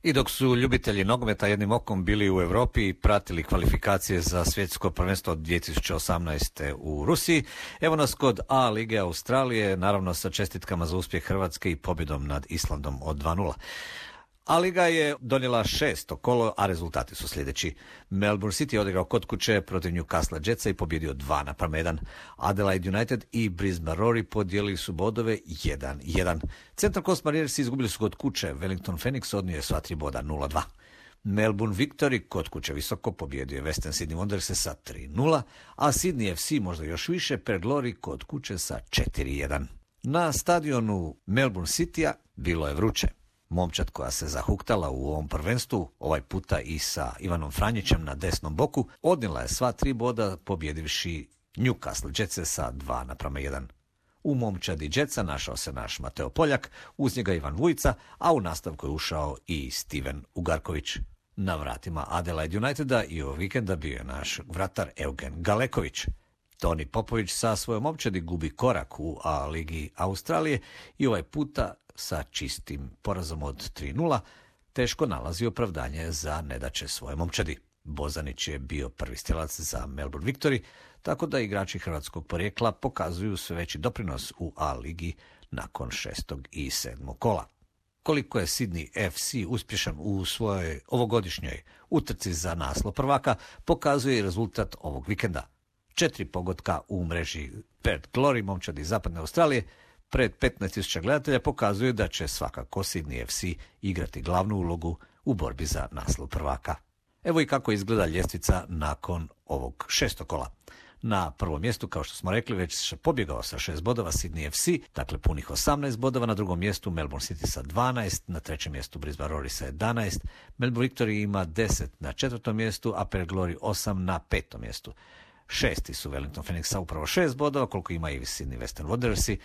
I dok su ljubitelji nogometa jednim okom bili u Europi i pratili kvalifikacije za svjetsko prvenstvo od 2018. u Rusiji, evo nas kod A lige Australije, naravno sa čestitkama za uspjeh Hrvatske i pobjedom nad Islandom od 2:0. A liga je donijela 6. kolo, a rezultati su sljedeći. Melbourne City je odigrao kod kuće protiv Newcastle Jetsa i pobjedio 2:1. Adelaide United i Brisbane Roar podijelili su bodove 1:1. Central Coast Mariners izgubili su kod kuće, Wellington Phoenix odnio je sva 3 boda 0:2. Melbourne Victory kod kuće visoko pobjedio je Western Sydney Wanderers sa 3:0, a Sydney FC možda još više Perth Glory kod kuće sa 4:1. Na stadionu Melbourne Citya bilo je vruće. Momčad koja se zahuktala u ovom prvenstvu, ovaj puta i sa Ivanom Franjićem na desnom boku, odnijela je sva 3 boda pobjedivši Newcastle Jetsa sa 2:1. U momčadi Jetsa našao se naš Mateo Poljak, uz njega Ivan Vujica, a u nastavku je ušao i Steven Ugarković. Na vratima Adelaide Uniteda i ovog vikenda bio je naš vratar Eugen Galeković. Toni Popović sa svojom momčadi gubi korak u A ligi Australije i ovaj puta sa čistim porazom od 3:0 teško nalazi opravdanje za nedaće svoje momčadi. Bozanić je bio prvi stjelac za Melbourne Victory, tako da igrači hrvatskog porijekla pokazuju sve veći doprinos u A ligi nakon 6. i 7. kola. Koliko je Sydney FC uspješan u svojoj ovogodišnjoj utrci za naslov prvaka, pokazuje i rezultat ovog vikenda. 4 pogotka u mreži Perth Glory, momčadi Zapadne Australije, pred 15.000 gledatelja pokazuje da će svakako Sydney FC igrati glavnu ulogu u borbi za naslov prvaka. Evo i kako izgleda ljestvica nakon ovog 6. kola. Na prvom mjestu, kao što smo rekli, već pobjegao sa 6 bodova Sydney FC, dakle punih 18 bodova, na drugom mjestu Melbourne City sa 12, na trećem mjestu Brisbane Roar sa 11, Melbourne Victory ima 10 na četvrtom mjestu, a Perth Glory 8 na petom mjestu. Šesti su Wellington Phoenix sa upravo 6 bodova, koliko ima i Sydney Western Wanderers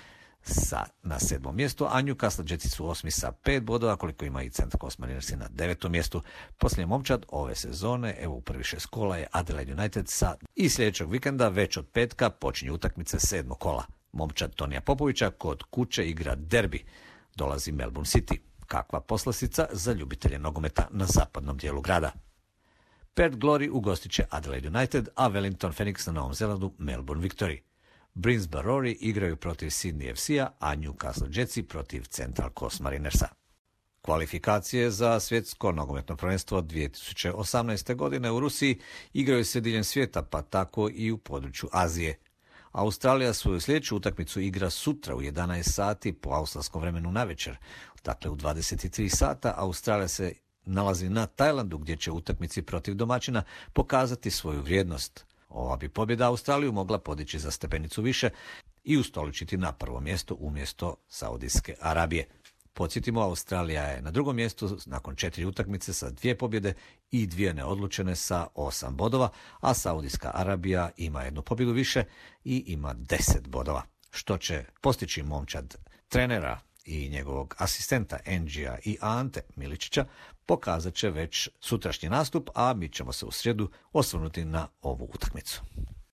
na 7. mjestu, a Newcastle Jetsi su 8 sa 5 bodova, koliko ima i Central Coast Mariners na 9. mjestu. Posljednji momčad ove sezone, evo u prvi 6 kola, je Adelaide United i sljedećeg vikenda, već od petka, počinju utakmice 7. kola. Momčad Tonija Popovića kod kuće igra derbi. Dolazi Melbourne City. Kakva poslastica za ljubitelje nogometa na zapadnom dijelu grada. Perth Glory ugostit će Adelaide United, a Wellington Phoenix na Novom Zelandu Melbourne Victory. Brisbane Roar igraju protiv Sydney FC-a, a Newcastle Jetsi protiv Central Coast Marinersa. Kvalifikacije za svjetsko nogometno prvenstvo 2018. godine u Rusiji igraju se diljem svijeta, pa tako i u području Azije. Australija svoju sljedeću utakmicu igra sutra u 11 sati po australskom vremenu navečer. Dakle, u 23 sata Australija se nalazi na Tajlandu, gdje će utakmici protiv domaćina pokazati svoju vrijednost. Ova bi pobjeda Australiju mogla podići za stepenicu više i ustoličiti na prvo mjesto umjesto Saudijske Arabije. Podsjetimo, Australija je na drugom mjestu nakon 4 utakmice sa 2 pobjede i 2 neodlučene sa 8 bodova, a Saudijska Arabija ima 1 pobjedu više i ima 10 bodova. Što će postići momčad trenera i njegovog asistenta Engija i Ante Miličića pokazat će već sutrašnji nastup, a mi ćemo se u srijedu osvrnuti na ovu utakmicu.